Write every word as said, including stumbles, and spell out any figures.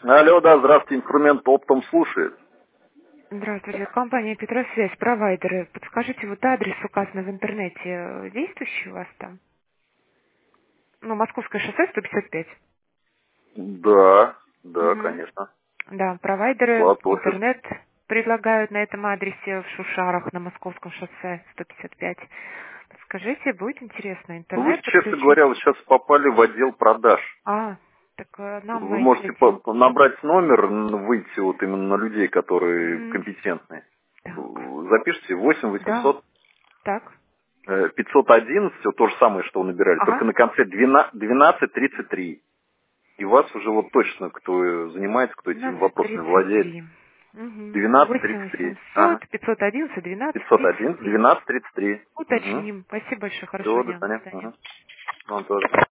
Алло, да, здравствуйте, инструмент оптом слушает. Здравствуйте, компания Петросвязь, провайдеры. Подскажите, вот адрес указанный в интернете, э, действующий у вас там? Ну, Московское шоссе сто пятьдесят пять. Да, да, Угу. конечно. Да, провайдеры, Склад, офис. интернет предлагают на этом адресе в Шушарах на Московском шоссе сто пятьдесят пять. Скажите, будет интересно Ну, вы, интернет честно подключить? говоря, вы сейчас попали в отдел продаж. А, так э, нам в Вы эти можете отдел. по- набрать номер, н- выйти вот именно на людей, которые М, компетентные. Так, Запишите восемь да, восемьсот так, пятьсот одиннадцать, вот то же самое, что вы набирали, только ага, на конце двенадцать тридцать три. И вас уже вот точно, кто занимается, кто этими двенадцать вопросами тридцать владеет. три. Угу. двенадцать восемь тридцать три. восемьсот Ага. пятьсот одиннадцать двенадцать пятьсот тридцать один три. двенадцать тридцать три. Угу. Уточним. Спасибо большое. Хорошего Все, до дня. До свидания. свидания. Угу. Вам тоже.